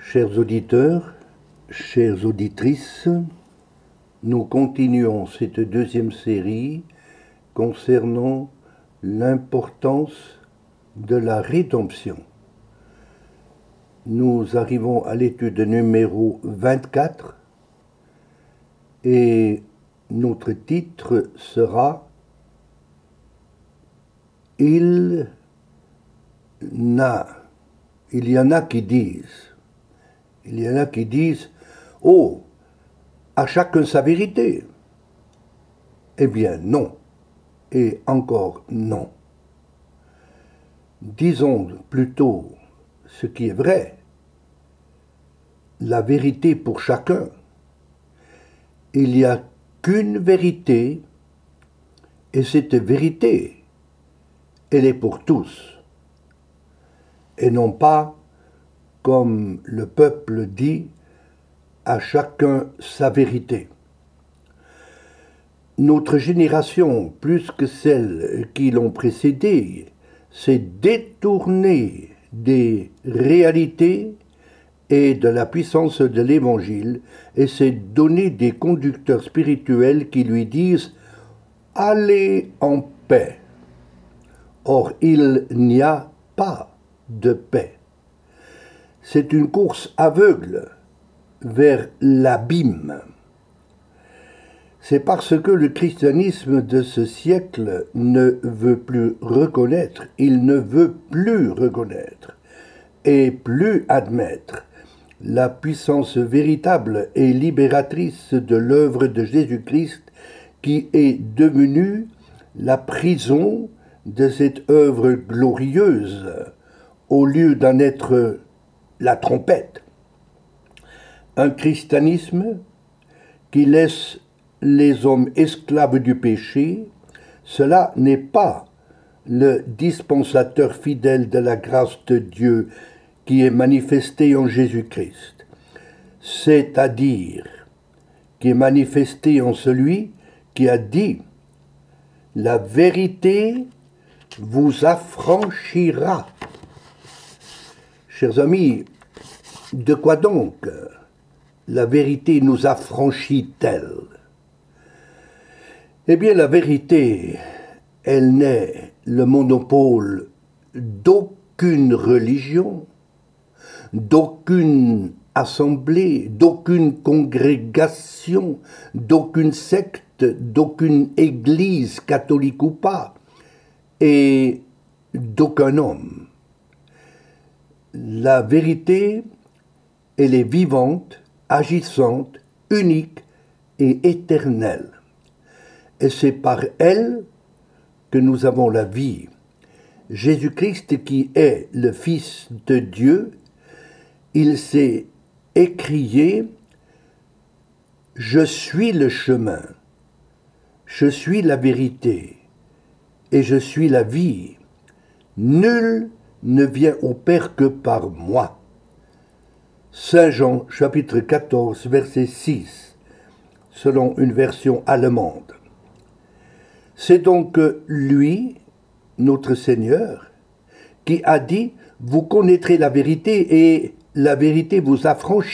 Chers auditeurs, chères auditrices, nous continuons cette deuxième série concernant l'importance de la rédemption. Nous arrivons à l'étude numéro 24 et notre titre sera « Il y en a qui disent, oh, à chacun sa vérité. Eh bien, non. Et encore non. Disons plutôt ce qui est vrai. La vérité pour chacun. Il n'y a qu'une vérité, et cette vérité, elle est pour tous. Et non pas, comme le peuple dit, à chacun sa vérité. Notre génération, plus que celles qui l'ont précédée, s'est détournée des réalités et de la puissance de l'Évangile et s'est donné des conducteurs spirituels qui lui disent « Allez en paix ». Or, il n'y a pas de paix. C'est une course aveugle vers l'abîme. C'est parce que le christianisme de ce siècle ne veut plus reconnaître, il ne veut plus reconnaître et plus admettre la puissance véritable et libératrice de l'œuvre de Jésus-Christ qui est devenue la prison de cette œuvre glorieuse au lieu d'en être la trompette. Un christianisme qui laisse les hommes esclaves du péché, cela n'est pas le dispensateur fidèle de la grâce de Dieu qui est manifesté en Jésus-Christ, c'est-à-dire qui est manifesté en celui qui a dit « La vérité vous affranchira ». Chers amis, de quoi donc la vérité nous affranchit-elle ? Eh bien, la vérité, elle n'est le monopole d'aucune religion, d'aucune assemblée, d'aucune congrégation, d'aucune secte, d'aucune église catholique ou pas, et d'aucun homme. La vérité, elle est vivante, agissante, unique et éternelle. Et c'est par elle que nous avons la vie. Jésus-Christ qui est le Fils de Dieu, il s'est écrié « Je suis le chemin, je suis la vérité et je suis la vie. Nul ne vient au Père que par moi. » Saint Jean, chapitre 14, verset 6, selon une version allemande. C'est donc lui, notre Seigneur, qui a dit « Vous connaîtrez la vérité et la vérité vous affranchira ».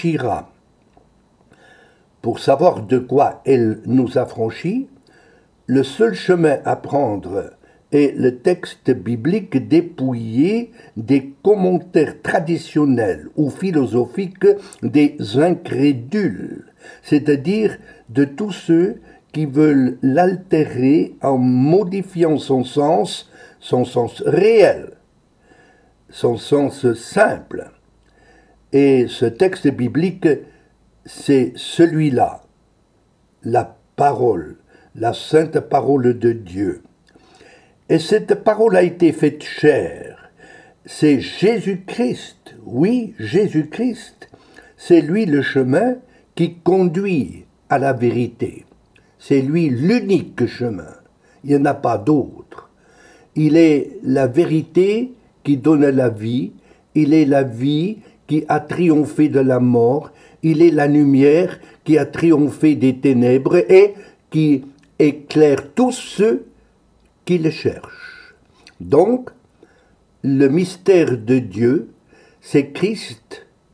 Pour savoir de quoi elle nous affranchit, le seul chemin à prendre est le texte biblique dépouillé des commentaires traditionnels ou philosophiques des incrédules, c'est-à-dire de tous ceux qui veulent l'altérer en modifiant son sens réel, son sens simple. Et ce texte biblique, c'est celui-là, la parole, la sainte parole de Dieu. Et cette parole a été faite chair. C'est Jésus-Christ, oui, Jésus-Christ. C'est lui le chemin qui conduit à la vérité. C'est lui l'unique chemin. Il n'y en a pas d'autre. Il est la vérité qui donne la vie. Il est la vie qui a triomphé de la mort. Il est la lumière qui a triomphé des ténèbres et qui éclaire tous ceux qui le cherchent. Donc, le mystère de Dieu, c'est Christ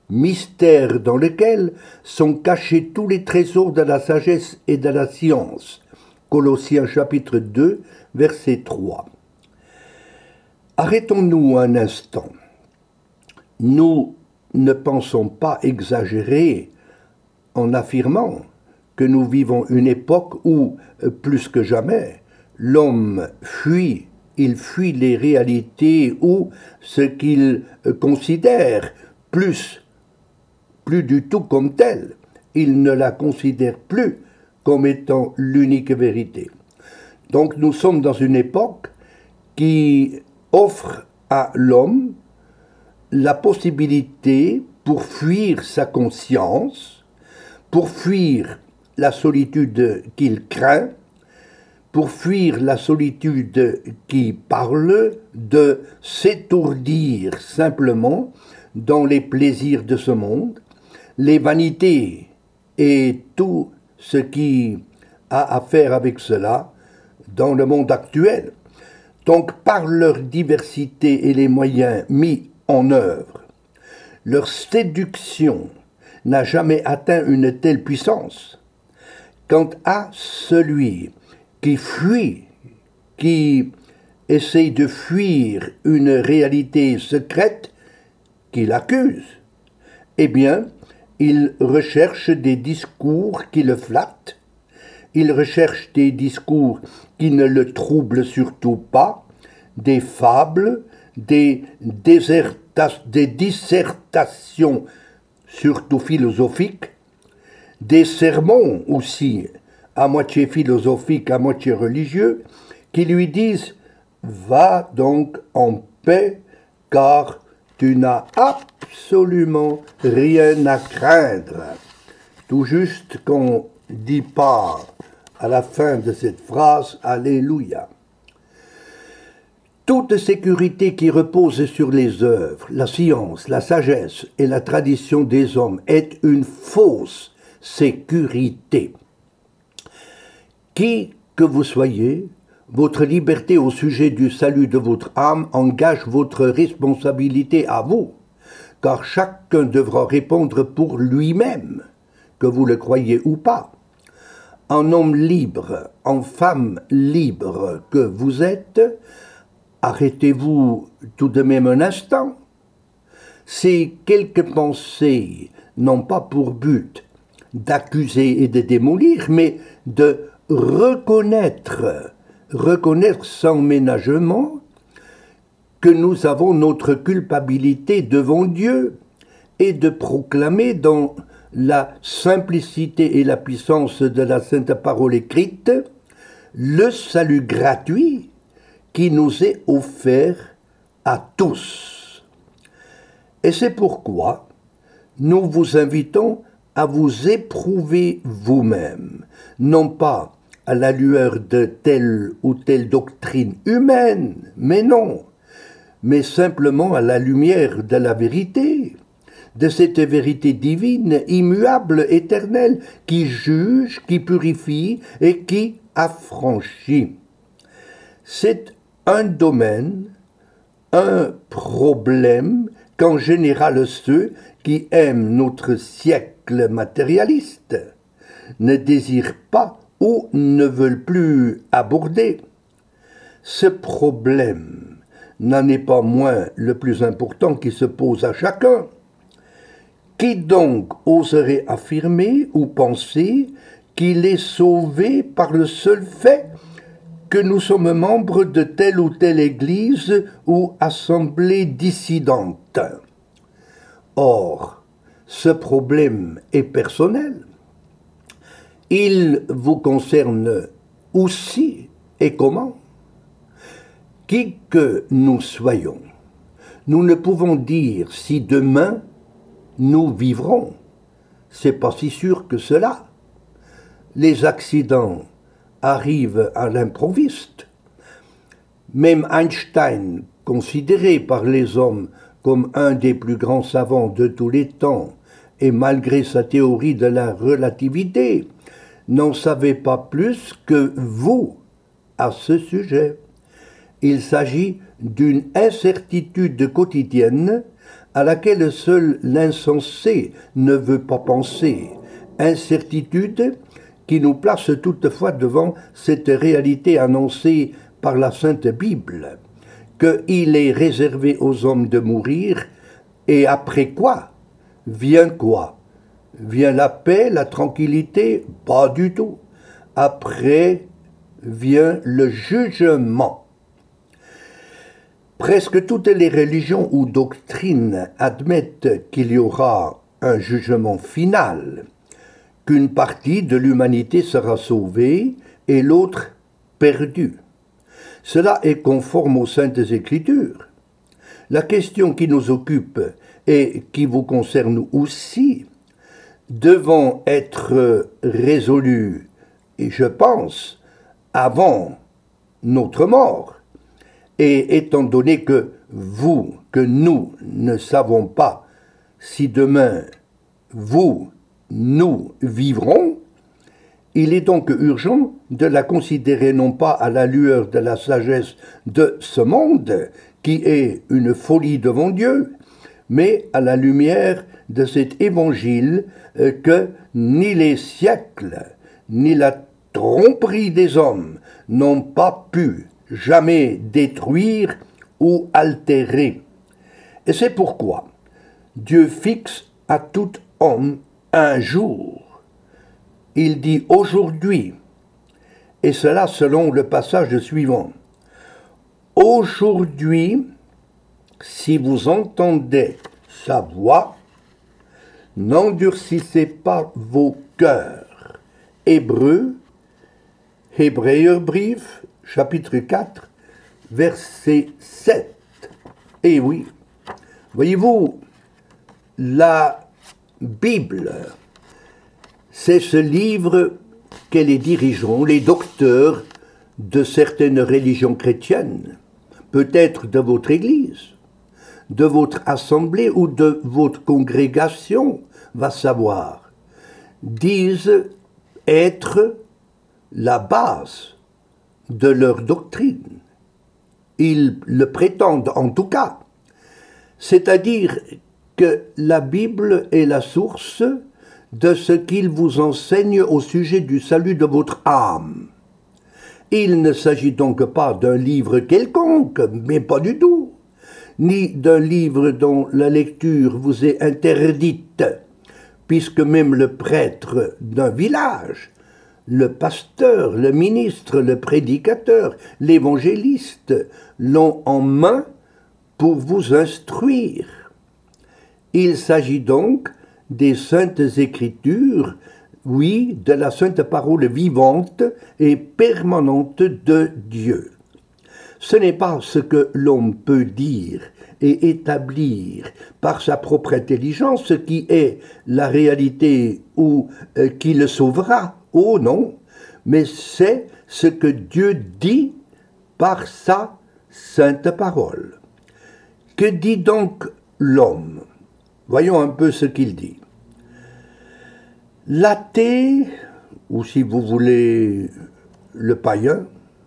mystère dans lequel sont cachés tous les trésors de la sagesse et de la science. Colossiens chapitre 2, verset 3. Arrêtons-nous un instant. Nous ne pensons pas exagérer en affirmant que nous vivons une époque où, plus que jamais, l'homme fuit, il fuit les réalités ou ce qu'il considère plus du tout comme telle. Il ne la considère plus comme étant l'unique vérité. Donc nous sommes dans une époque qui offre à l'homme la possibilité, pour fuir sa conscience, pour fuir la solitude qu'il craint, pour fuir la solitude qui parle, de s'étourdir simplement dans les plaisirs de ce monde, les vanités et tout ce qui a à faire avec cela dans le monde actuel. Donc, par leur diversité et les moyens mis en œuvre, leur séduction n'a jamais atteint une telle puissance. Quant à celui qui fuit, qui essaye de fuir une réalité secrète qu'il accuse, eh bien, il recherche des discours qui le flattent, il recherche des discours qui ne le troublent surtout pas, des fables, des dissertations surtout philosophiques, des sermons aussi, à moitié philosophiques, à moitié religieux, qui lui disent « Va donc en paix, car tu n'as absolument rien à craindre ». Tout juste qu'on ne dit pas à la fin de cette phrase « Alléluia ». Toute sécurité qui repose sur les œuvres, la science, la sagesse et la tradition des hommes est une fausse sécurité. Qui que vous soyez, votre liberté au sujet du salut de votre âme engage votre responsabilité à vous, car chacun devra répondre pour lui-même, que vous le croyez ou pas. En homme libre, en femme libre que vous êtes, arrêtez-vous tout de même un instant. Ces quelques pensées n'ont pas pour but d'accuser et de démolir, mais de reconnaître sans ménagement que nous avons notre culpabilité devant Dieu et de proclamer dans la simplicité et la puissance de la sainte parole écrite le salut gratuit qui nous est offert à tous. Et c'est pourquoi nous vous invitons à vous éprouver vous-même, non pas à la lueur de telle ou telle doctrine humaine, mais non, mais simplement à la lumière de la vérité, de cette vérité divine, immuable, éternelle, qui juge, qui purifie et qui affranchit. C'est un domaine, un problème qu'en général ceux qui aiment notre siècle matérialiste ne désirent pas ou ne veulent plus aborder. Ce problème n'en est pas moins le plus important qui se pose à chacun. Qui donc oserait affirmer ou penser qu'il est sauvé par le seul fait que nous sommes membres de telle ou telle église ou assemblée dissidente? Or, ce problème est personnel. Il vous concerne aussi et comment? Qui que nous soyons, nous ne pouvons dire si demain nous vivrons. C'est pas si sûr que cela. Les accidents arrivent à l'improviste. Même Einstein, considéré par les hommes comme un des plus grands savants de tous les temps, et malgré sa théorie de la relativité, n'en savait pas plus que vous à ce sujet. Il s'agit d'une incertitude quotidienne à laquelle seul l'insensé ne veut pas penser, incertitude qui nous place toutefois devant cette réalité annoncée par la Sainte Bible, qu'il est réservé aux hommes de mourir, et après quoi? Vient quoi? Vient la paix, la tranquillité? Pas du tout. Après vient le jugement. Presque toutes les religions ou doctrines admettent qu'il y aura un jugement final, qu'une partie de l'humanité sera sauvée et l'autre perdue. Cela est conforme aux Saintes Écritures. La question qui nous occupe et qui vous concerne aussi, devant être résolue, et je pense, avant notre mort, et étant donné que nous ne savons pas si demain nous vivrons, il est donc urgent de la considérer non pas à la lueur de la sagesse de ce monde, qui est une folie devant Dieu, mais à la lumière de cet évangile que ni les siècles, ni la tromperie des hommes n'ont pas pu jamais détruire ou altérer. Et c'est pourquoi Dieu fixe à tout homme un jour. Il dit aujourd'hui, et cela selon le passage suivant. Aujourd'hui, si vous entendez sa voix, n'endurcissez pas vos cœurs. Hébraïeurbrief, chapitre 4, verset 7. Et oui, voyez-vous, la Bible, c'est ce livre que les dirigeants, les docteurs de certaines religions chrétiennes, peut-être de votre église, de votre assemblée ou de votre congrégation, va savoir, disent être la base de leur doctrine. Ils le prétendent en tout cas. C'est-à-dire que la Bible est la source de ce qu'il vous enseigne au sujet du salut de votre âme. Il ne s'agit donc pas d'un livre quelconque, mais pas du tout, ni d'un livre dont la lecture vous est interdite, puisque même le prêtre d'un village, le pasteur, le ministre, le prédicateur, l'évangéliste l'ont en main pour vous instruire. Il s'agit donc des saintes écritures, oui, de la sainte parole vivante et permanente de Dieu. Ce n'est pas ce que l'homme peut dire et établir par sa propre intelligence qui est la réalité ou qui le sauvera. Oh non, mais c'est ce que Dieu dit par sa sainte parole. Que dit donc l'homme? Voyons un peu ce qu'il dit. L'athée, ou si vous voulez le païen,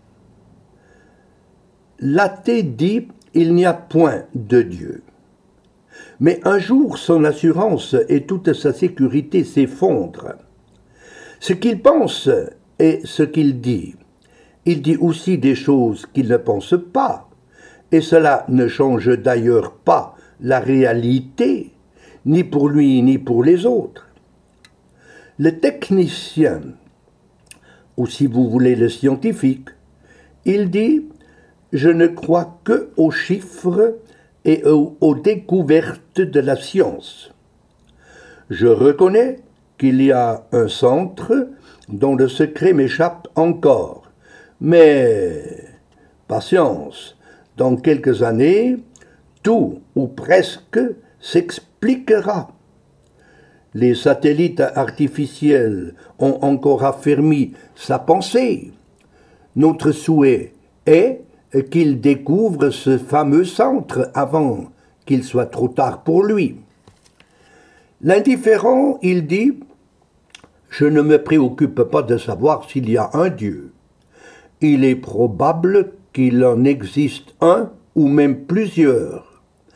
l'athée dit « il n'y a point de Dieu ». Mais un jour, son assurance et toute sa sécurité s'effondrent. Ce qu'il pense et ce qu'il dit. Il dit aussi des choses qu'il ne pense pas, et cela ne change d'ailleurs pas la réalité, ni pour lui ni pour les autres. Le technicien, ou si vous voulez le scientifique, il dit « je ne crois que aux chiffres et aux découvertes de la science. Je reconnais qu'il y a un centre dont le secret m'échappe encore, mais patience, dans quelques années, tout ou presque s'expliquera. Les satellites artificiels ont encore affermi sa pensée. Notre souhait est qu'il découvre ce fameux centre avant qu'il soit trop tard pour lui. L'indifférent, il dit « Je ne me préoccupe pas de savoir s'il y a un Dieu. Il est probable qu'il en existe un ou même plusieurs.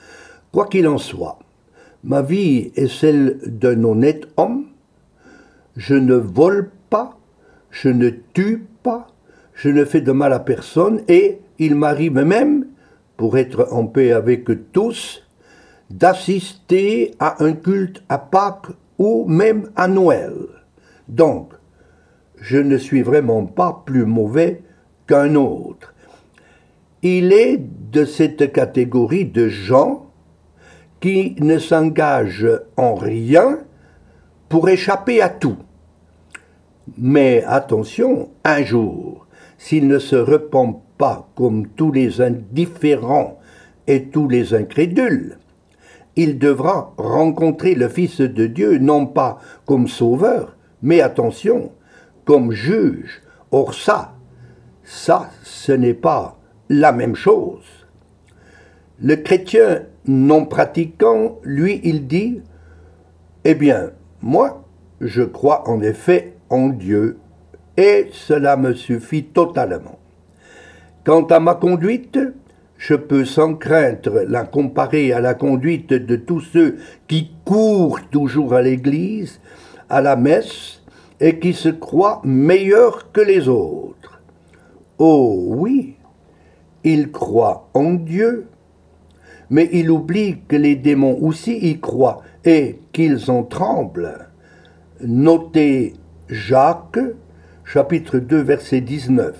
Quoi qu'il en soit, ma vie est celle d'un honnête homme. Je ne vole pas, je ne tue pas, je ne fais de mal à personne et il m'arrive même, pour être en paix avec tous, d'assister à un culte à Pâques ou même à Noël. Donc, je ne suis vraiment pas plus mauvais qu'un autre. Il est de cette catégorie de gens qui ne s'engagent en rien pour échapper à tout. Mais attention, un jour, s'il ne se repent pas comme tous les indifférents et tous les incrédules, il devra rencontrer le Fils de Dieu non pas comme sauveur, mais attention, comme juge. Or ça, ce n'est pas la même chose. Le chrétien non pratiquant, lui, il dit, eh bien, moi, je crois en effet en Dieu, et cela me suffit totalement. Quant à ma conduite, je peux sans crainte la comparer à la conduite de tous ceux qui courent toujours à l'église, à la messe, et qui se croient meilleurs que les autres. Oh oui, ils croient en Dieu, mais ils oublient que les démons aussi y croient et qu'ils en tremblent. Notez Jacques, chapitre 2, verset 19.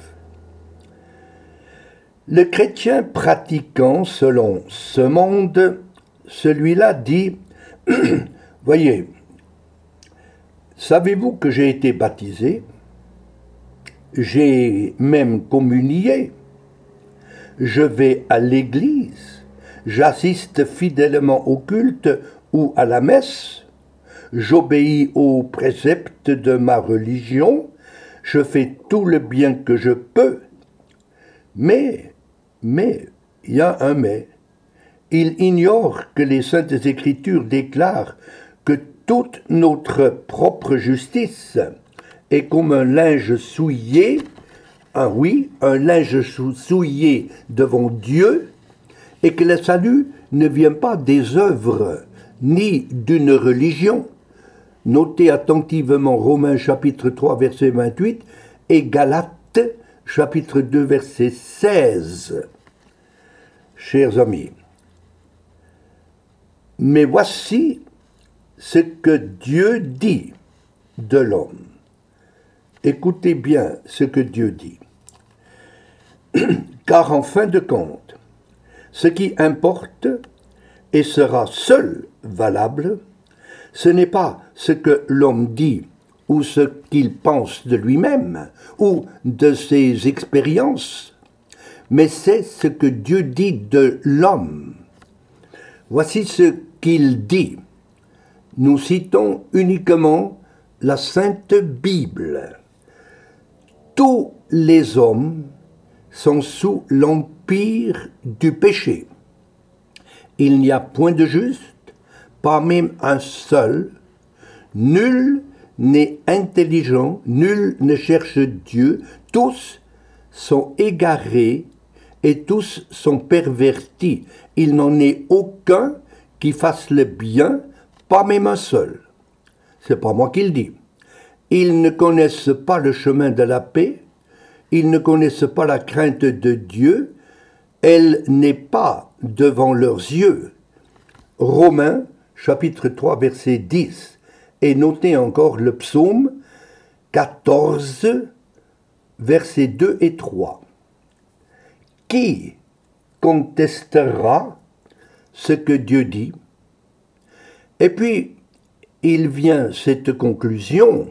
Le chrétien pratiquant selon ce monde, celui-là dit, voyez, savez-vous que j'ai été baptisé, j'ai même communié, je vais à l'église, j'assiste fidèlement au culte ou à la messe, j'obéis aux préceptes de ma religion, je fais tout le bien que je peux, mais, il y a un mais. Il ignore que les Saintes Écritures déclarent que toute notre propre justice est comme un linge souillé, un linge souillé devant Dieu, et que le salut ne vient pas des œuvres, ni d'une religion. Notez attentivement Romains chapitre 3, verset 28, et Galates chapitre 2, verset 16. Chers amis, mais voici ce que Dieu dit de l'homme. Écoutez bien ce que Dieu dit. Car en fin de compte, ce qui importe et sera seul valable, ce n'est pas ce que l'homme dit ou ce qu'il pense de lui-même ou de ses expériences, mais c'est ce que Dieu dit de l'homme. Voici ce qu'il dit. Nous citons uniquement la Sainte Bible. Tous les hommes sont sous l'empire du péché. Il n'y a point de juste, pas même un seul. Nul n'est intelligent, nul ne cherche Dieu. Tous sont égarés et tous sont pervertis. Il n'en est aucun qui fasse le bien, pas même un seul. C'est pas moi qui le dis. Ils ne connaissent pas le chemin de la paix, ils ne connaissent pas la crainte de Dieu, elle n'est pas devant leurs yeux. Romains, chapitre 3, verset 10. Et notez encore le psaume 14, versets 2 et 3. Qui contestera ce que Dieu dit? Et puis, il vient cette conclusion.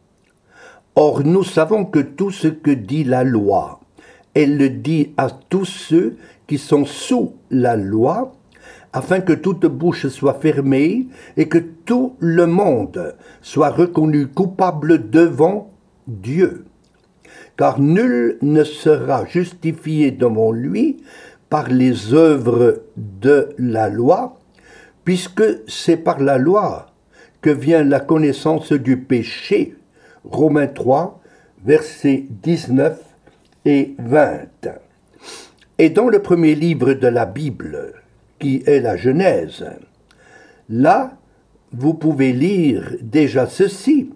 Or, nous savons que tout ce que dit la loi, elle le dit à tous ceux qui sont sous la loi, afin que toute bouche soit fermée et que tout le monde soit reconnu coupable devant Dieu. Car nul ne sera justifié devant lui par les œuvres de la loi, puisque c'est par la loi que vient la connaissance du péché. Romains 3, versets 19 et 20. Et dans le premier livre de la Bible, qui est la Genèse. Là, vous pouvez lire déjà ceci.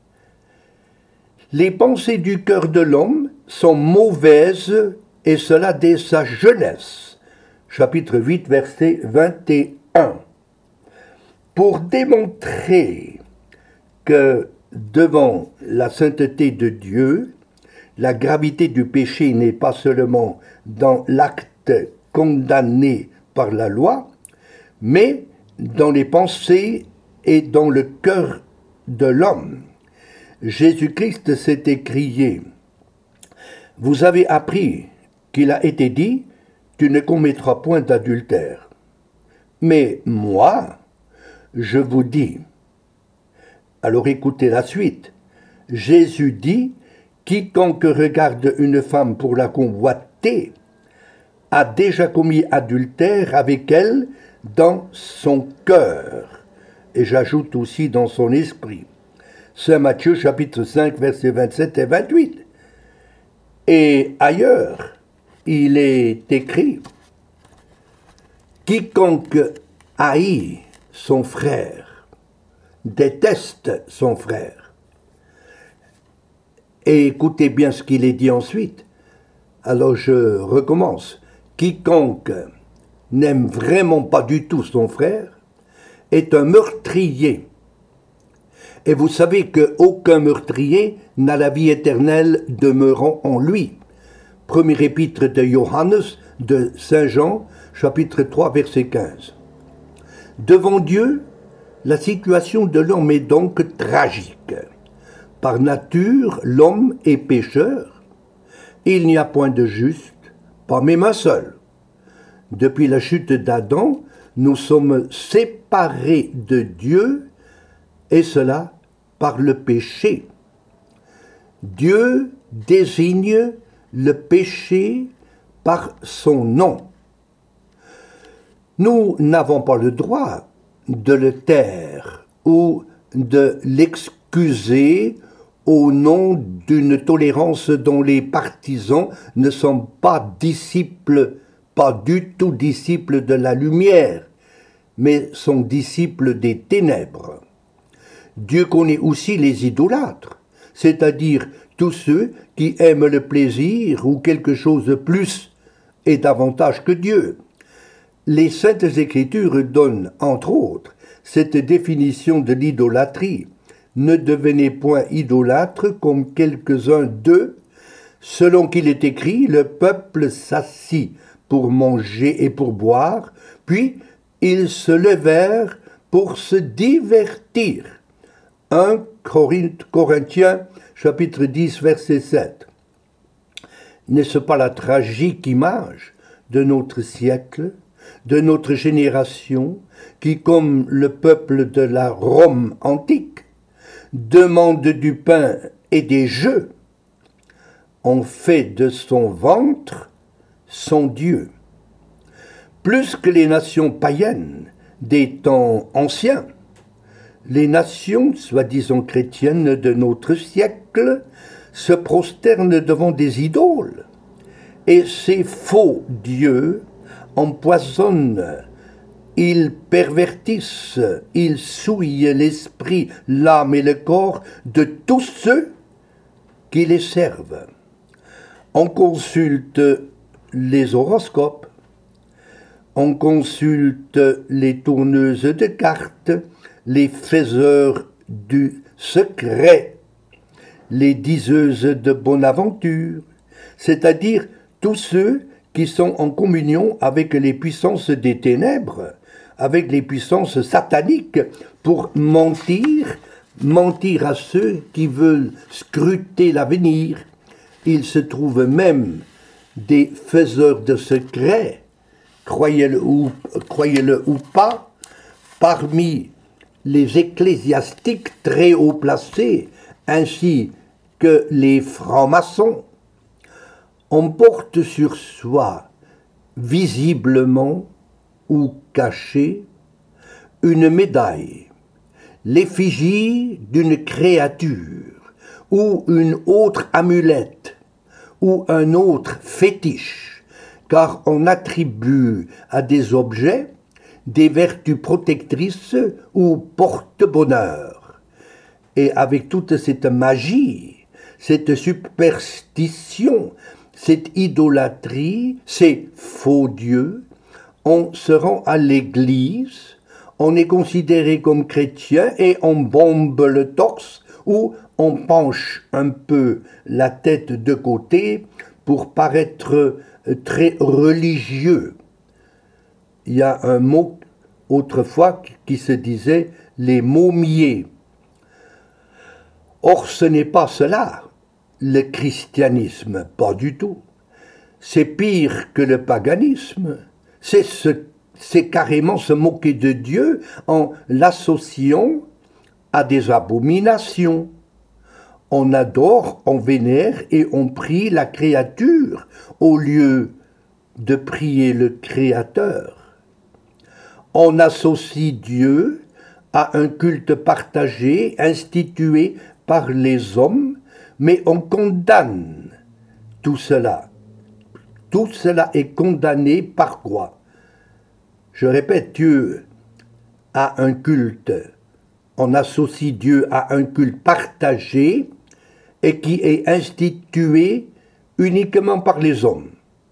Les pensées du cœur de l'homme sont mauvaises, et cela dès sa jeunesse. Chapitre 8, verset 21. Pour démontrer que devant la sainteté de Dieu, la gravité du péché n'est pas seulement dans l'acte condamné par la loi, mais dans les pensées et dans le cœur de l'homme. Jésus-Christ s'est écrié, « Vous avez appris qu'il a été dit, tu ne commettras point d'adultère. Mais moi, je vous dis. » Alors écoutez la suite. Jésus dit, « Quiconque regarde une femme pour la convoiter a déjà commis adultère avec elle dans son cœur. » Et j'ajoute aussi dans son esprit. Saint Matthieu chapitre 5 versets 27 et 28. Et ailleurs, il est écrit, « Quiconque haït son frère, déteste son frère. » Et écoutez bien ce qu'il est dit ensuite. Alors je recommence. « Quiconque n'aime vraiment pas du tout son frère est un meurtrier. Et vous savez qu'aucun meurtrier n'a la vie éternelle demeurant en lui. » Premier épître de Johannes, de Saint Jean, chapitre 3, verset 15. Devant Dieu, la situation de l'homme est donc tragique. Par nature, l'homme est pécheur. Il n'y a point de juste, pas même un seul. Depuis la chute d'Adam, nous sommes séparés de Dieu, et cela par le péché. Dieu désigne le péché par son nom. Nous n'avons pas le droit de le taire ou de l'excuser au nom d'une tolérance dont les partisans ne sont pas disciples, pas du tout disciples de la lumière, mais sont disciples des ténèbres. Dieu connaît aussi les idolâtres, c'est-à-dire tous ceux qui aiment le plaisir ou quelque chose de plus et davantage que Dieu. Les Saintes Écritures donnent, entre autres, cette définition de l'idolâtrie. Ne devenez point idolâtres comme quelques-uns d'eux, selon qu'il est écrit, le peuple s'assit pour manger et pour boire, puis ils se levèrent pour se divertir. 1 Corinthiens, chapitre 10, verset 7. N'est-ce pas la tragique image de notre siècle, de notre génération, qui, comme le peuple de la Rome antique, demande du pain et des jeux, on fait de son ventre son Dieu. Plus que les nations païennes des temps anciens, les nations, soi-disant chrétiennes de notre siècle, se prosternent devant des idoles, et ces faux dieux empoisonnent, ils pervertissent, ils souillent l'esprit, l'âme et le corps de tous ceux qui les servent. On consulte les horoscopes, on consulte les tourneuses de cartes, les faiseurs du secret, les diseuses de bonne aventure, c'est-à-dire tous ceux qui sont en communion avec les puissances des ténèbres, avec les puissances sataniques, pour mentir à ceux qui veulent scruter l'avenir. Il se trouve même des faiseurs de secrets, croyez-le ou pas, parmi les ecclésiastiques très haut placés, ainsi que les francs-maçons. On porte sur soi, visiblement ou cachée, une médaille, l'effigie d'une créature, ou une autre amulette, ou un autre fétiche, car on attribue à des objets des vertus protectrices ou porte-bonheur. Et avec toute cette magie, cette superstition, cette idolâtrie, ces faux dieux, on se rend à l'église, on est considéré comme chrétien et on bombe le torse ou on penche un peu la tête de côté pour paraître très religieux. Il y a un mot autrefois qui se disait les momiers. Or, ce n'est pas cela, le christianisme, pas du tout. C'est pire que le paganisme. C'est carrément se moquer de Dieu en l'associant à des abominations. On adore, on vénère et on prie la créature au lieu de prier le Créateur. On associe Dieu à un culte partagé, institué par les hommes, mais on condamne tout cela. Tout cela est condamné par quoi? Je répète, Dieu a un culte. On associe Dieu à un culte partagé et qui est institué uniquement par les hommes.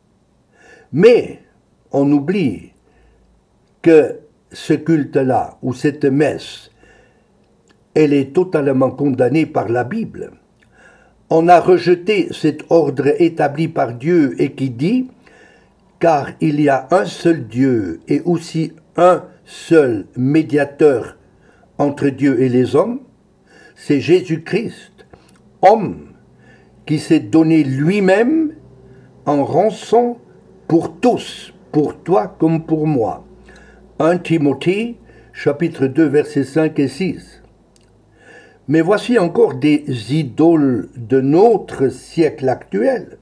Mais on oublie que ce culte-là, ou cette messe, elle est totalement condamnée par la Bible. On a rejeté cet ordre établi par Dieu et qui dit « Car il y a un seul Dieu et aussi un seul médiateur entre Dieu et les hommes, c'est Jésus-Christ, homme, qui s'est donné lui-même en rançon pour tous, pour toi comme pour moi. » 1 Timothée, chapitre 2, versets 5 et 6. Mais voici encore des idoles de notre siècle actuel,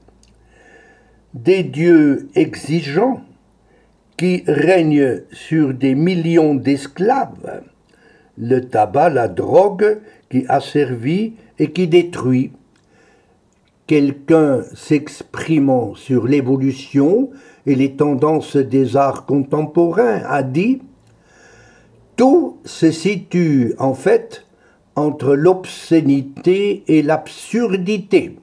des dieux exigeants qui règnent sur des millions d'esclaves, le tabac, la drogue qui asservit et qui détruit. Quelqu'un s'exprimant sur l'évolution et les tendances des arts contemporains a dit « Tout se situe en fait entre l'obscénité et l'absurdité.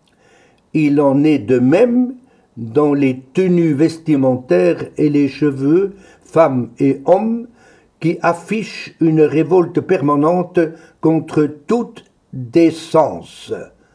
Il en est de même dans les tenues vestimentaires et les cheveux, femmes et hommes, qui affichent une révolte permanente contre toute décence. »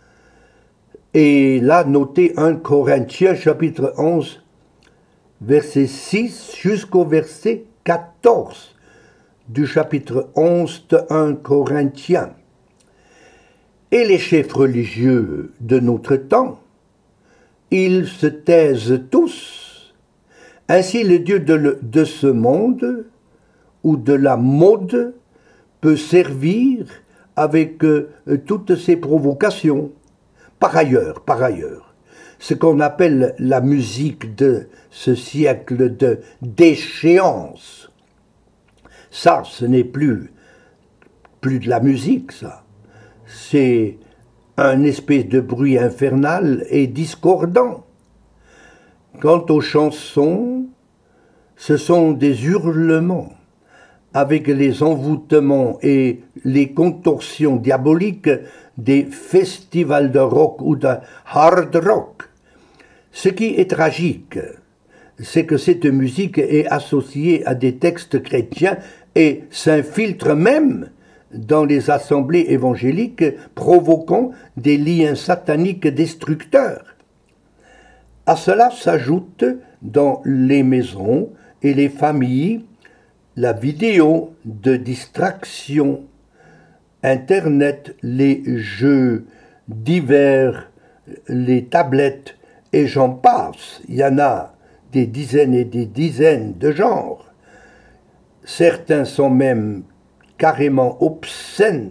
Et là, notez 1 Corinthiens chapitre 11, verset 6 jusqu'au verset 14 du chapitre 11 de 1 Corinthiens. Et les chefs religieux de notre temps, ils se taisent tous. Ainsi le Dieu de ce monde ou de la mode peut servir avec toutes ses provocations. Par ailleurs, ce qu'on appelle la musique de ce siècle de déchéance, ça, ce n'est plus de la musique, ça. C'est un espèce de bruit infernal et discordant. Quant aux chansons, ce sont des hurlements, avec les envoûtements et les contorsions diaboliques des festivals de rock ou de hard rock. Ce qui est tragique, c'est que cette musique est associée à des textes chrétiens et s'infiltre même dans les assemblées évangéliques, provoquant des liens sataniques destructeurs. À cela s'ajoute dans les maisons et les familles la vidéo de distraction, Internet, les jeux divers, les tablettes, et j'en passe. Il y en a des dizaines et des dizaines de genres. Certains sont même carrément obscènes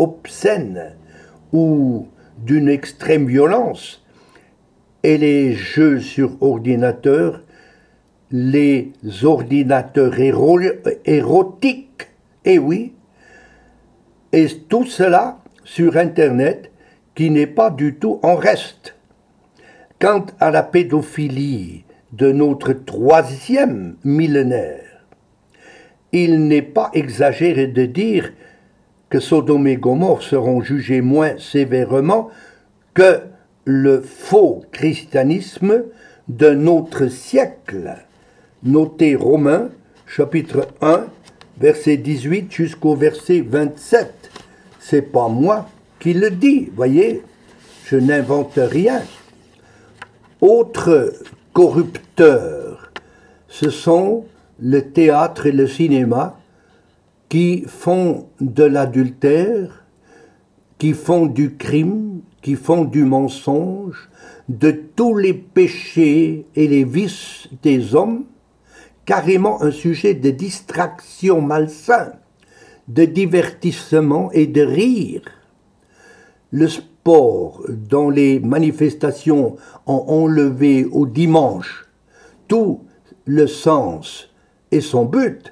ou d'une extrême violence. Et les jeux sur ordinateur, les ordinateurs érotiques, et oui, et tout cela sur Internet qui n'est pas du tout en reste. Quant à la pédophilie de notre 3e millénaire, il n'est pas exagéré de dire que Sodome et Gomorrhe seront jugés moins sévèrement que le faux christianisme de notre siècle. Notez Romains, chapitre 1, verset 18 jusqu'au verset 27. C'est pas moi qui le dis, voyez, je n'invente rien. Autres corrupteurs, ce sont le théâtre et le cinéma qui font de l'adultère, qui font du crime, qui font du mensonge, de tous les péchés et les vices des hommes, carrément un sujet de distraction malsain, de divertissement et de rire. Le sport dont les manifestations ont enlevé au dimanche tout le sens et son but,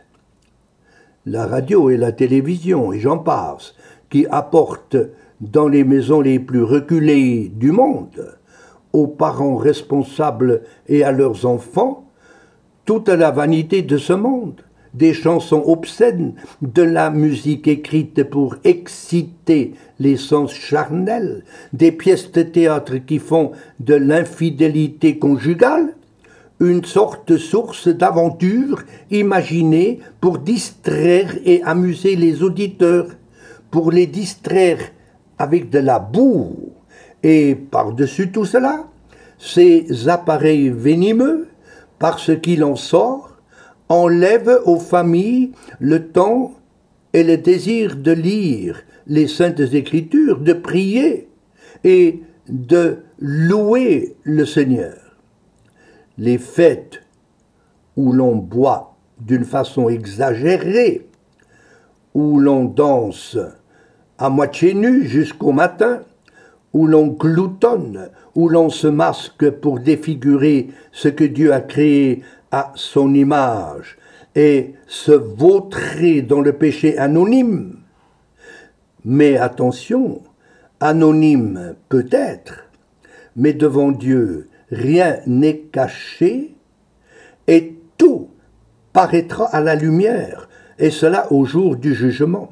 la radio et la télévision, et j'en passe, qui apportent dans les maisons les plus reculées du monde, aux parents responsables et à leurs enfants, toute la vanité de ce monde, des chansons obscènes, de la musique écrite pour exciter les sens charnels, des pièces de théâtre qui font de l'infidélité conjugale une sorte de source d'aventure imaginée pour distraire et amuser les auditeurs, pour les distraire avec de la boue. Et par-dessus tout cela, ces appareils venimeux, parce qu'il en sort, enlèvent aux familles le temps et le désir de lire les Saintes Écritures, de prier et de louer le Seigneur. Les fêtes où l'on boit d'une façon exagérée, où l'on danse à moitié nu jusqu'au matin, où l'on gloutonne, où l'on se masque pour défigurer ce que Dieu a créé à son image et se vautrer dans le péché anonyme. Mais attention, anonyme peut-être, mais devant Dieu, rien n'est caché et tout paraîtra à la lumière, et cela au jour du jugement.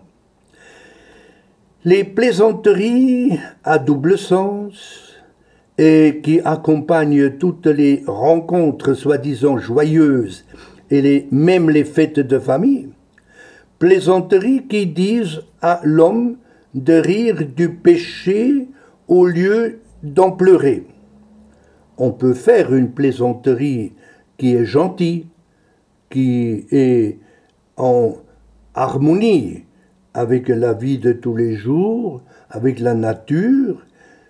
Les plaisanteries à double sens et qui accompagnent toutes les rencontres soi-disant joyeuses et même les fêtes de famille, plaisanteries qui disent à l'homme de rire du péché au lieu d'en pleurer. On peut faire une plaisanterie qui est gentille, qui est en harmonie avec la vie de tous les jours, avec la nature,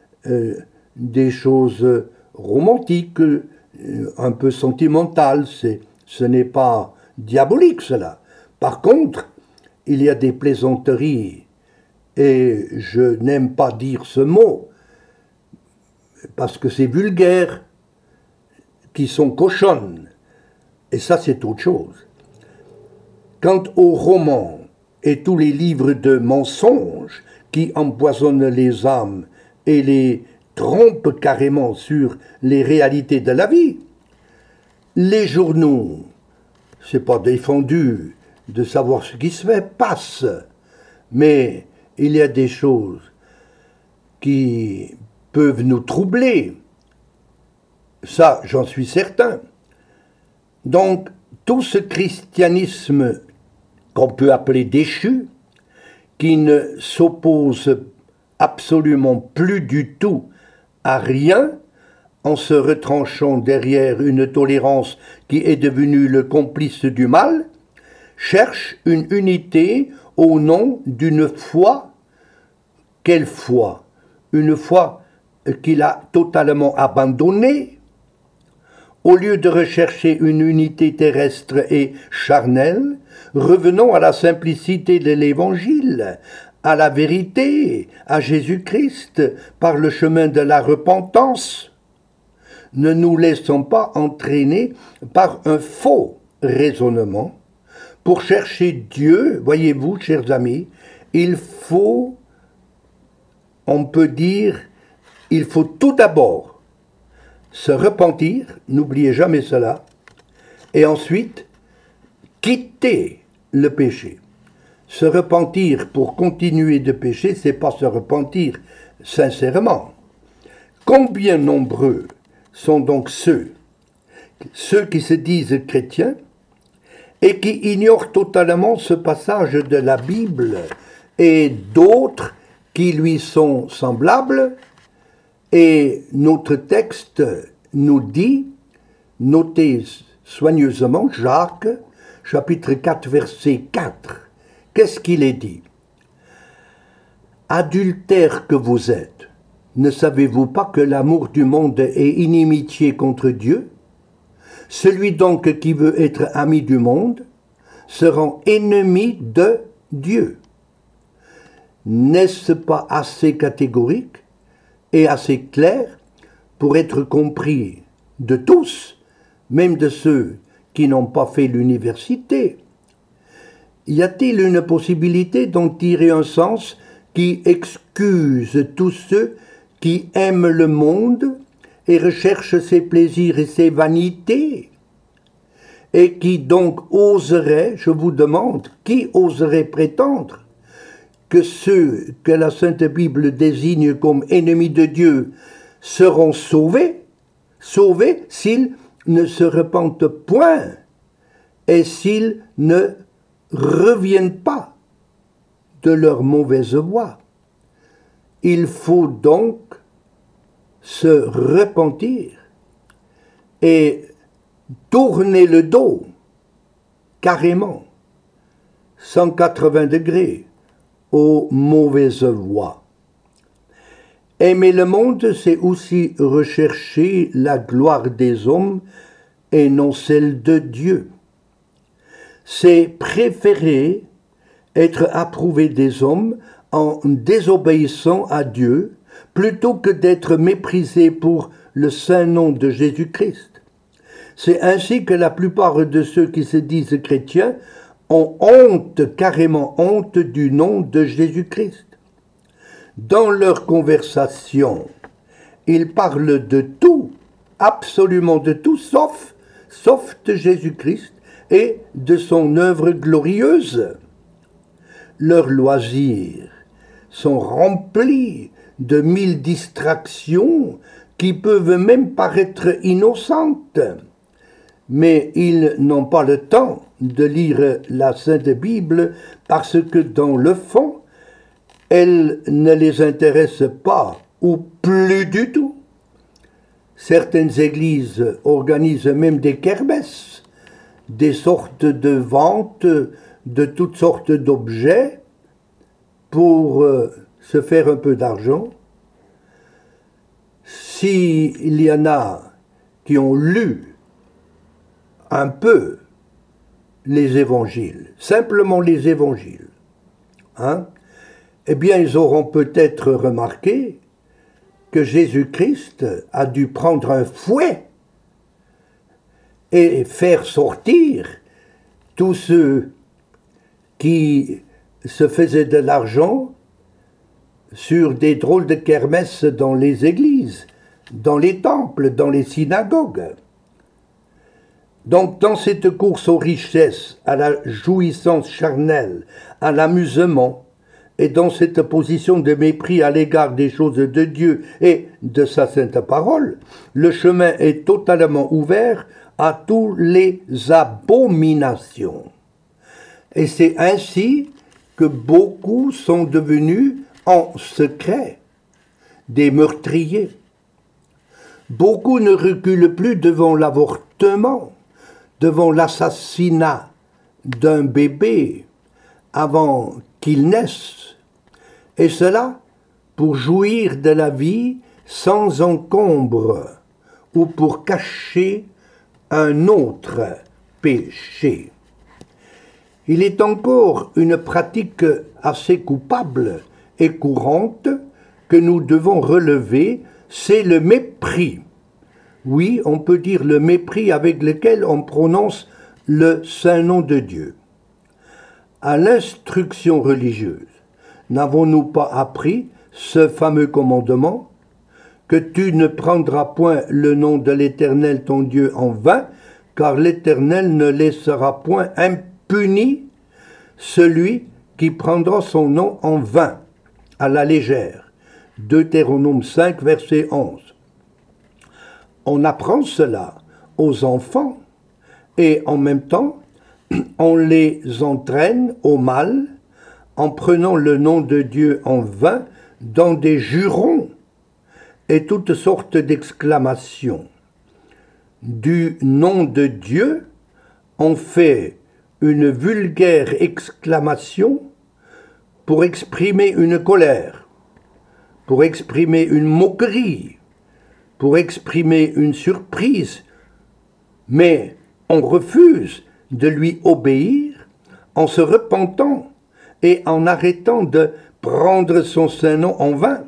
des choses romantiques, un peu sentimentales. Ce n'est pas diabolique cela. Par contre, il y a des plaisanteries, et je n'aime pas dire ce mot, parce que c'est vulgaire, qui sont cochonnes. Et ça, c'est autre chose. Quant aux romans et tous les livres de mensonges qui empoisonnent les âmes et les trompent carrément sur les réalités de la vie, les journaux, c'est pas défendu de savoir ce qui se passe, mais il y a des choses qui peuvent nous troubler. Ça, j'en suis certain. Donc, tout ce christianisme qu'on peut appeler déchu, qui ne s'oppose absolument plus du tout à rien, en se retranchant derrière une tolérance qui est devenue le complice du mal, cherche une unité au nom d'une foi. Quelle foi? Une foi qu'il a totalement abandonnée. Au lieu de rechercher une unité terrestre et charnelle, revenons à la simplicité de l'Évangile, à la vérité, à Jésus-Christ, par le chemin de la repentance. Ne nous laissons pas entraîner par un faux raisonnement. Pour chercher Dieu, voyez-vous, chers amis, il faut, on peut dire, il faut tout d'abord se repentir, n'oubliez jamais cela, et ensuite quitter le péché. Se repentir pour continuer de pécher, c'est pas se repentir sincèrement. Combien nombreux sont donc ceux qui se disent chrétiens et qui ignorent totalement ce passage de la Bible et d'autres qui lui sont semblables. Et notre texte nous dit, notez soigneusement, Jacques, chapitre 4, verset 4. Qu'est-ce qu'il est dit? Adultères que vous êtes, ne savez-vous pas que l'amour du monde est inimitié contre Dieu? Celui donc qui veut être ami du monde se rend ennemi de Dieu. N'est-ce pas assez catégorique et assez clair pour être compris de tous, même de ceux qui n'ont pas fait l'université? Y a-t-il une possibilité d'en tirer un sens qui excuse tous ceux qui aiment le monde et recherchent ses plaisirs et ses vanités, et qui donc oseraient, je vous demande, qui oserait prétendre que ceux que la Sainte Bible désigne comme ennemis de Dieu seront sauvés s'ils ne se repentent point et s'ils ne reviennent pas de leur mauvaise voie. Il faut donc se repentir et tourner le dos carrément 180 degrés aux mauvaises voies. Aimer le monde, c'est aussi rechercher la gloire des hommes et non celle de Dieu. C'est préférer être approuvé des hommes en désobéissant à Dieu plutôt que d'être méprisé pour le saint nom de Jésus-Christ. C'est ainsi que la plupart de ceux qui se disent chrétiens ont honte, carrément honte du nom de Jésus-Christ. Dans leur conversation, ils parlent de tout, absolument de tout, sauf de Jésus-Christ et de son œuvre glorieuse. Leurs loisirs sont remplis de 1000 distractions qui peuvent même paraître innocentes. Mais ils n'ont pas le temps de lire la Sainte Bible parce que dans le fond, elle ne les intéresse pas ou plus du tout. Certaines églises organisent même des kermesses, des sortes de ventes de toutes sortes d'objets pour se faire un peu d'argent. S'il y en a qui ont lu un peu les évangiles, simplement les évangiles, eh bien ils auront peut-être remarqué que Jésus-Christ a dû prendre un fouet et faire sortir tous ceux qui se faisaient de l'argent sur des drôles de kermesses dans les églises, dans les temples, dans les synagogues. Donc dans cette course aux richesses, à la jouissance charnelle, à l'amusement, et dans cette position de mépris à l'égard des choses de Dieu et de sa sainte parole, le chemin est totalement ouvert à toutes les abominations. Et c'est ainsi que beaucoup sont devenus en secret des meurtriers. Beaucoup ne reculent plus devant l'avortement, devant l'assassinat d'un bébé avant qu'il naisse, et cela pour jouir de la vie sans encombre ou pour cacher un autre péché. Il est encore une pratique assez coupable et courante que nous devons relever, c'est le mépris. Oui, on peut dire le mépris avec lequel on prononce le saint nom de Dieu. À l'instruction religieuse, n'avons-nous pas appris ce fameux commandement que tu ne prendras point le nom de l'Éternel ton Dieu en vain, car l'Éternel ne laissera point impuni celui qui prendra son nom en vain, à la légère. Deutéronome 5, verset 11. On apprend cela aux enfants et en même temps, on les entraîne au mal en prenant le nom de Dieu en vain dans des jurons et toutes sortes d'exclamations. Du nom de Dieu, on fait une vulgaire exclamation pour exprimer une colère, pour exprimer une moquerie, pour exprimer une surprise, mais on refuse de lui obéir en se repentant et en arrêtant de prendre son saint nom en vain.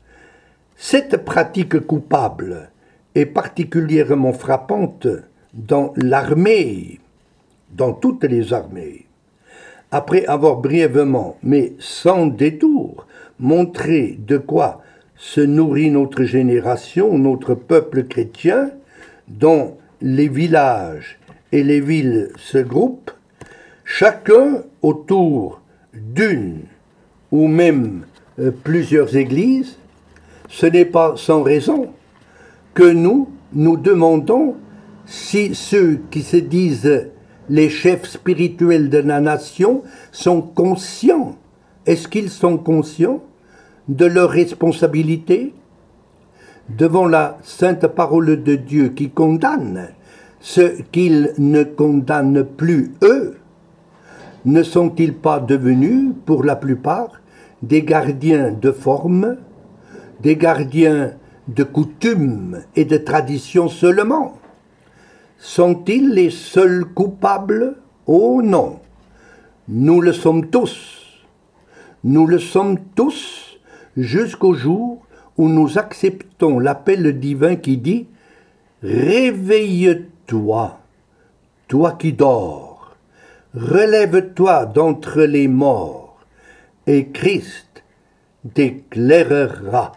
Cette pratique coupable est particulièrement frappante dans l'armée, dans toutes les armées. Après avoir brièvement, mais sans détour, montré de quoi se nourrit notre génération, notre peuple chrétien, dont les villages et les villes se groupent, chacun autour d'une ou même plusieurs églises, ce n'est pas sans raison que nous demandons si ceux qui se disent les chefs spirituels de la nation sont conscients. Est-ce qu'ils sont conscients de leur responsabilité devant la sainte parole de Dieu qui condamne ce qu'ils ne condamnent plus eux? Ne sont-ils pas devenus, pour la plupart, des gardiens de forme, des gardiens de coutumes et de traditions seulement? Sont-ils les seuls coupables? Oh non, nous le sommes tous. Nous le sommes tous jusqu'au jour où nous acceptons l'appel divin qui dit « Réveille-toi, toi qui dors, relève-toi d'entre les morts, et Christ t'éclairera. »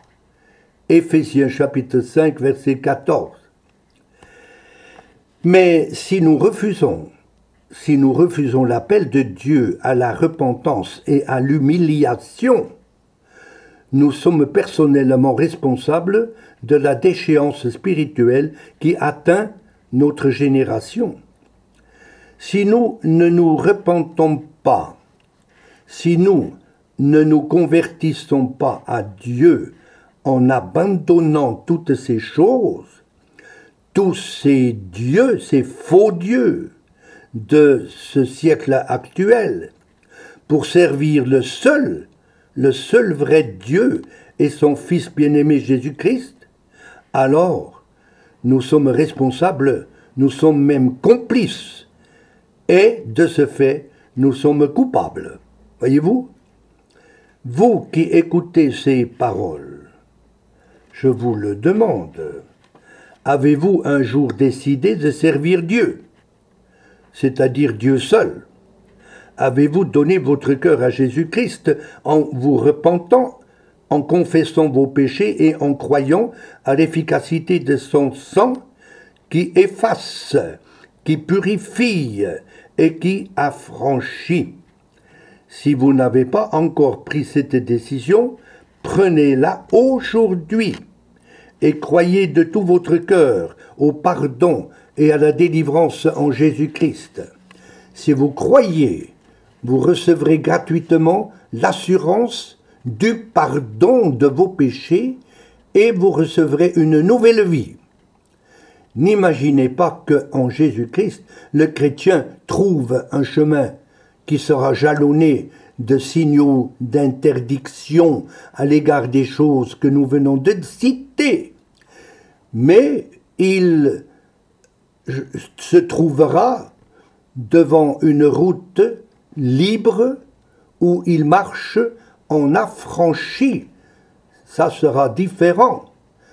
Éphésiens chapitre 5, verset 14. Mais si nous refusons l'appel de Dieu à la repentance et à l'humiliation, nous sommes personnellement responsables de la déchéance spirituelle qui atteint notre génération. Si nous ne nous repentons pas, si nous ne nous convertissons pas à Dieu en abandonnant toutes ces choses, tous ces dieux, ces faux dieux de ce siècle actuel, pour servir le seul vrai Dieu et son Fils bien-aimé Jésus-Christ, alors nous sommes responsables, nous sommes même complices, et de ce fait, nous sommes coupables. Voyez-vous? Vous qui écoutez ces paroles, je vous le demande, avez-vous un jour décidé de servir Dieu, c'est-à-dire Dieu seul? Avez-vous donné votre cœur à Jésus-Christ en vous repentant, en confessant vos péchés et en croyant à l'efficacité de son sang qui efface, qui purifie et qui affranchit? Si vous n'avez pas encore pris cette décision, prenez-la aujourd'hui et croyez de tout votre cœur au pardon et à la délivrance en Jésus-Christ. Si vous croyez, vous recevrez gratuitement l'assurance du pardon de vos péchés et vous recevrez une nouvelle vie. N'imaginez pas qu'en Jésus-Christ, le chrétien trouve un chemin qui sera jalonné de signaux d'interdiction à l'égard des choses que nous venons de citer. Mais il se trouvera devant une route libre où il marche en affranchi. Ça sera différent.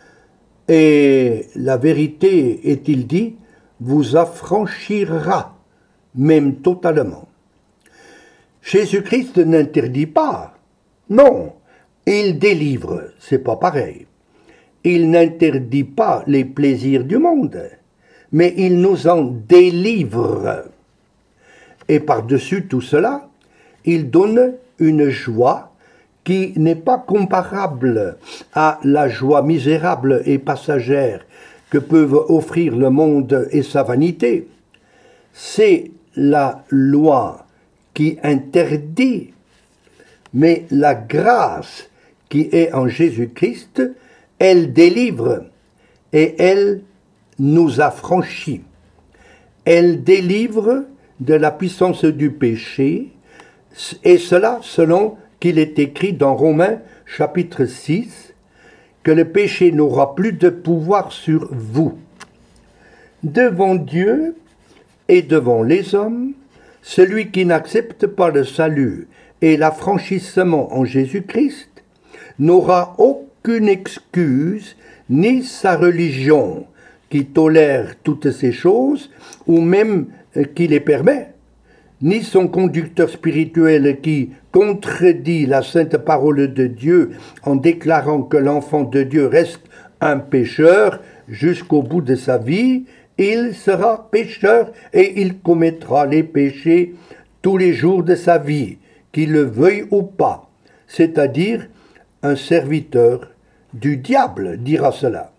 Et la vérité, est-il dit, vous affranchira, même totalement. Jésus-Christ n'interdit pas. Non, il délivre, c'est pas pareil. Il n'interdit pas les plaisirs du monde, mais il nous en délivre. Et par-dessus tout cela, il donne une joie qui n'est pas comparable à la joie misérable et passagère que peuvent offrir le monde et sa vanité. C'est la loi qui interdit, mais la grâce qui est en Jésus-Christ, elle délivre et elle nous affranchit. Elle délivre de la puissance du péché, et cela selon qu'il est écrit dans Romains chapitre 6, que le péché n'aura plus de pouvoir sur vous. Devant Dieu et devant les hommes, celui qui n'accepte pas le salut et l'affranchissement en Jésus-Christ n'aura aucune excuse, ni sa religion qui tolère toutes ces choses, ou même qui les permet, ni son conducteur spirituel qui contredit la sainte parole de Dieu en déclarant que l'enfant de Dieu reste un pécheur jusqu'au bout de sa vie. Il sera pécheur et il commettra les péchés tous les jours de sa vie, qu'il le veuille ou pas, c'est-à-dire un serviteur du diable dira cela.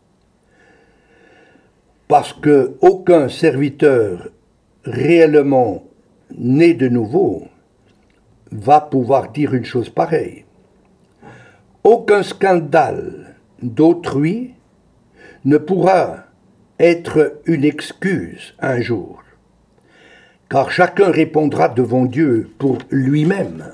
Parce qu'aucun serviteur réellement né de nouveau va pouvoir dire une chose pareille. Aucun scandale d'autrui ne pourra être une excuse un jour, car chacun répondra devant Dieu pour lui-même.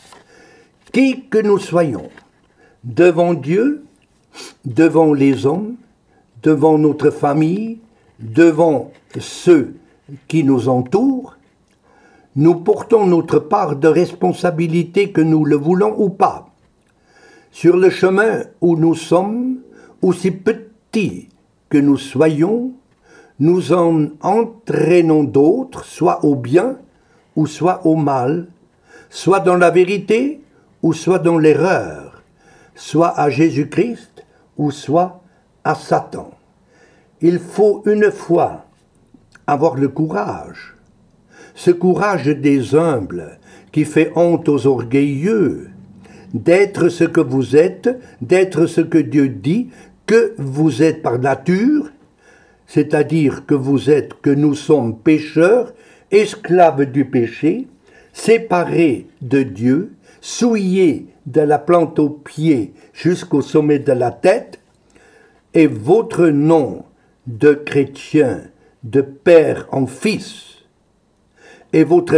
Qui que nous soyons, devant Dieu, devant les hommes, devant notre famille, devant ceux qui nous entourent, nous portons notre part de responsabilité que nous le voulons ou pas. Sur le chemin où nous sommes, aussi petits que nous soyons, nous en entraînons d'autres, soit au bien ou soit au mal, soit dans la vérité ou soit dans l'erreur, soit à Jésus-Christ ou soit à Satan. Il faut une fois avoir le courage, ce courage des humbles qui fait honte aux orgueilleux, d'être ce que vous êtes, d'être ce que Dieu dit que vous êtes par nature, c'est-à-dire que nous sommes pécheurs, esclaves du péché, séparés de Dieu, souillés de la plante aux pieds jusqu'au sommet de la tête, et votre nom de chrétien, de père en fils, et votre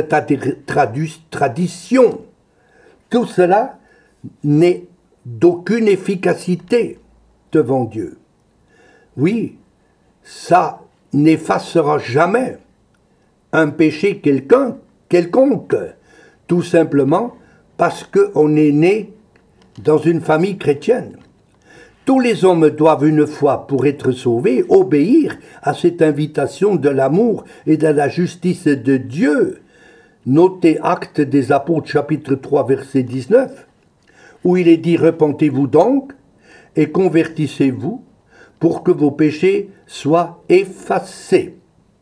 tradition, tout cela n'est d'aucune efficacité devant Dieu. Oui, ça n'effacera jamais un péché quelconque, tout simplement parce qu'on est né dans une famille chrétienne. Tous les hommes doivent une fois, pour être sauvés, obéir à cette invitation de l'amour et de la justice de Dieu. Notez Actes des Apôtres chapitre 3 verset 19, où il est dit « Repentez-vous donc et convertissez-vous pour que vos péchés soient effacés. »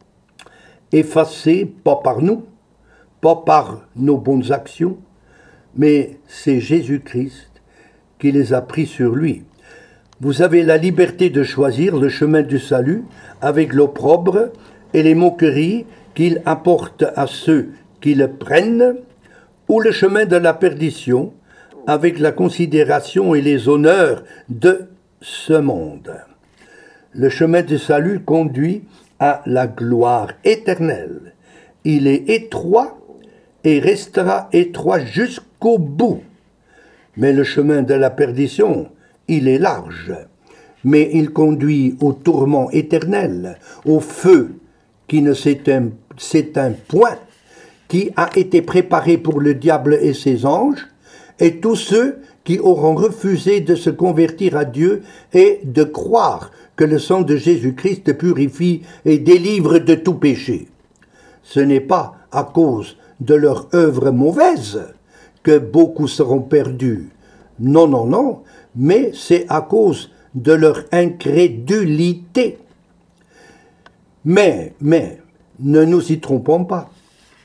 Effacés, pas par nous, pas par nos bonnes actions, mais c'est Jésus-Christ qui les a pris sur lui. Vous avez la liberté de choisir le chemin du salut avec l'opprobre et les moqueries qu'il apporte à ceux qui le prennent, ou le chemin de la perdition avec la considération et les honneurs de ce monde. Le chemin du salut conduit à la gloire éternelle. Il est étroit et restera étroit jusqu'au bout. Mais le chemin de la perdition, il est large, mais il conduit au tourment éternel, au feu qui ne s'éteint point, qui a été préparé pour le diable et ses anges, et tous ceux qui auront refusé de se convertir à Dieu et de croire que le sang de Jésus-Christ purifie et délivre de tout péché. Ce n'est pas à cause de leur œuvre mauvaise que beaucoup seront perdus. Non, non, non, mais c'est à cause de leur incrédulité. Mais, ne nous y trompons pas.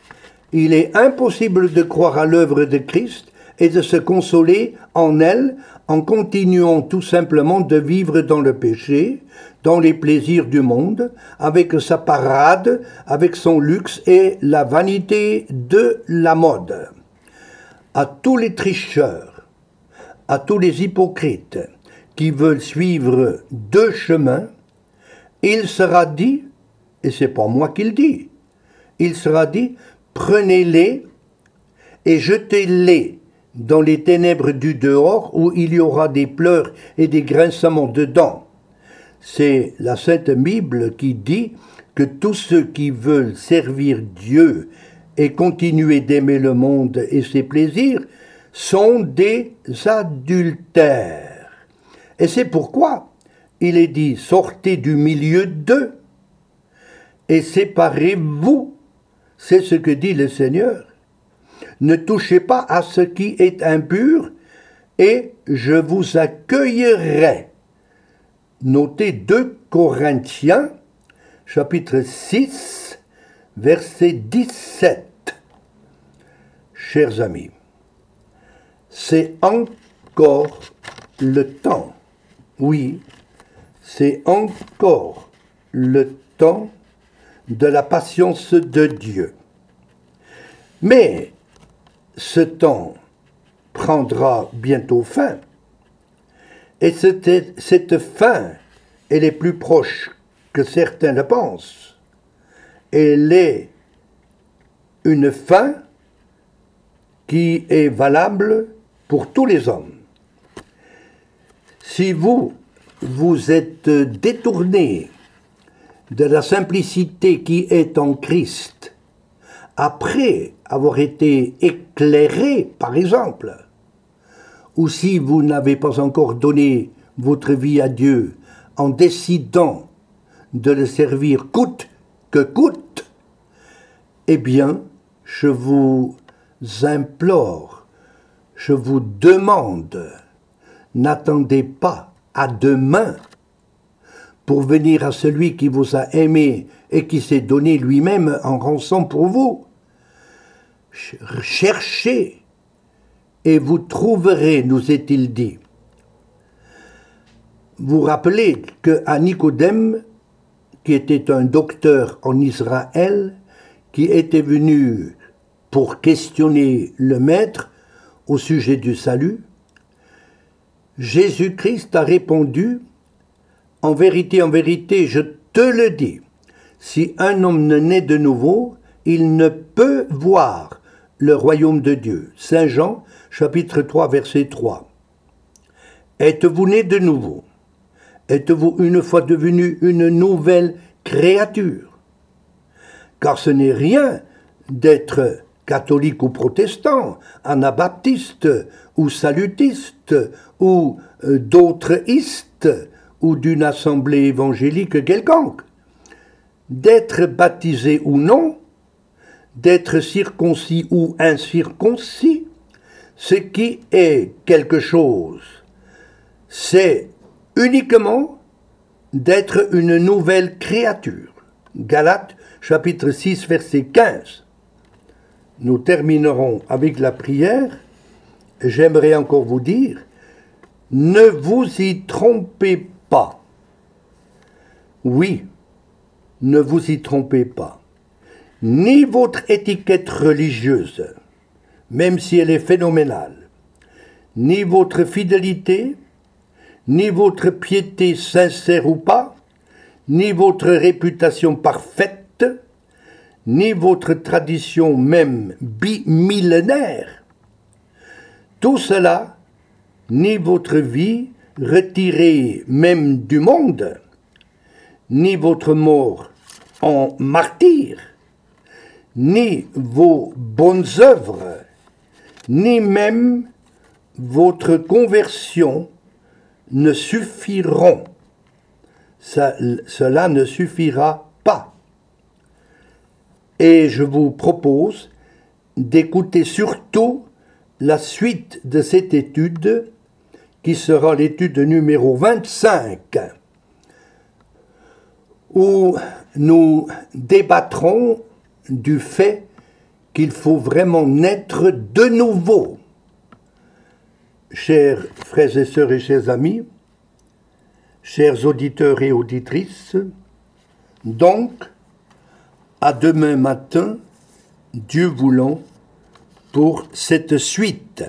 Il est impossible de croire à l'œuvre de Christ et de se consoler en elle en continuant tout simplement de vivre dans le péché, dans les plaisirs du monde, avec sa parade, avec son luxe et la vanité de la mode. À tous les tricheurs, à tous les hypocrites qui veulent suivre deux chemins, il sera dit, et c'est pas moi qui le dis, il sera dit, prenez-les et jetez-les dans les ténèbres du dehors où il y aura des pleurs et des grincements de dents. C'est la Sainte Bible qui dit que tous ceux qui veulent servir Dieu et continuer d'aimer le monde et ses plaisirs sont des adultères. Et c'est pourquoi il est dit, sortez du milieu d'eux et séparez-vous. C'est ce que dit le Seigneur. Ne touchez pas à ce qui est impur et je vous accueillerai. Notez 2 Corinthiens, chapitre 6, verset 17. Chers amis, c'est encore le temps. Oui, c'est encore le temps de la patience de Dieu. Mais ce temps prendra bientôt fin. Et cette fin, elle est plus proche que certains le pensent. Elle est une fin qui est valable pour tous les hommes. Si vous êtes détourné de la simplicité qui est en Christ, après avoir été éclairé, par exemple, ou si vous n'avez pas encore donné votre vie à Dieu en décidant de le servir coûte que coûte, eh bien, je vous implore, je vous demande, n'attendez pas à demain pour venir à celui qui vous a aimé et qui s'est donné lui-même en rançon pour vous. Cherchez et vous trouverez, nous est-il dit. Vous rappelez qu'à Nicodème, qui était un docteur en Israël, qui était venu pour questionner le Maître au sujet du salut, Jésus-Christ a répondu, « En vérité, je te le dis, si un homme ne naît de nouveau, il ne peut voir le royaume de Dieu. » Saint Jean, chapitre 3, verset 3. Êtes-vous né de nouveau? Êtes-vous une fois devenu une nouvelle créature? Car ce n'est rien d'être catholique ou protestant, anabaptiste ou salutiste ou d'autres istes ou d'une assemblée évangélique quelconque. D'être baptisé ou non, d'être circoncis ou incirconcis, ce qui est quelque chose, c'est uniquement d'être une nouvelle créature. Galates, chapitre 6, verset 15. Nous terminerons avec la prière. J'aimerais encore vous dire, ne vous y trompez pas. Oui, ne vous y trompez pas. Ni votre étiquette religieuse, même si elle est phénoménale, ni votre fidélité, ni votre piété sincère ou pas, ni votre réputation parfaite, ni votre tradition même bimillénaire, tout cela, ni votre vie retirée même du monde, ni votre mort en martyr, ni vos bonnes œuvres, ni même votre conversion ne suffiront. Cela ne suffira pas. Et je vous propose d'écouter surtout la suite de cette étude, qui sera l'étude numéro 25, où nous débattrons du fait qu'il faut vraiment naître de nouveau. Chers frères et sœurs et chers amis, chers auditeurs et auditrices, donc, à demain matin, Dieu voulant, pour cette suite.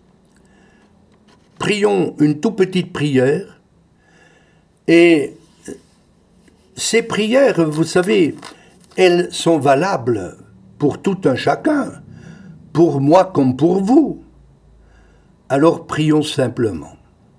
Prions une toute petite prière, et ces prières, vous savez, elles sont valables pour tout un chacun, pour moi comme pour vous. Alors prions simplement.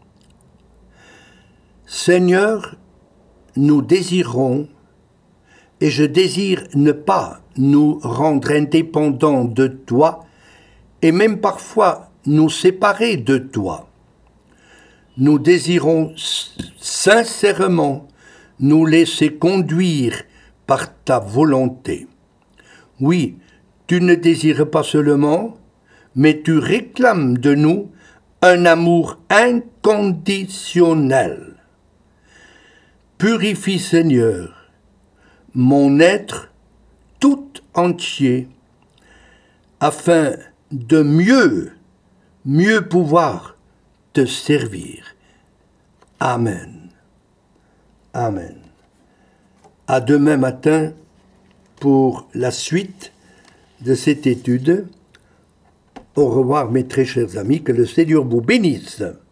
Seigneur, nous désirons, et je désire ne pas nous rendre indépendants de toi, et même parfois nous séparer de toi. Nous désirons sincèrement nous laisser conduire par ta volonté. Oui, tu ne désires pas seulement, mais tu réclames de nous un amour inconditionnel. Purifie, Seigneur, mon être tout entier, afin de mieux pouvoir te servir. Amen. Amen. À demain matin pour la suite de cette étude. Au revoir mes très chers amis, que le Seigneur vous bénisse.